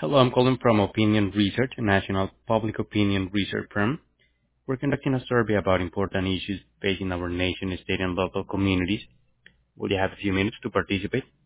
Hello, I'm calling from Opinion Research, a national public opinion research firm. We're conducting a survey about important issues facing our nation, state, and local communities. Will you have a few minutes to participate?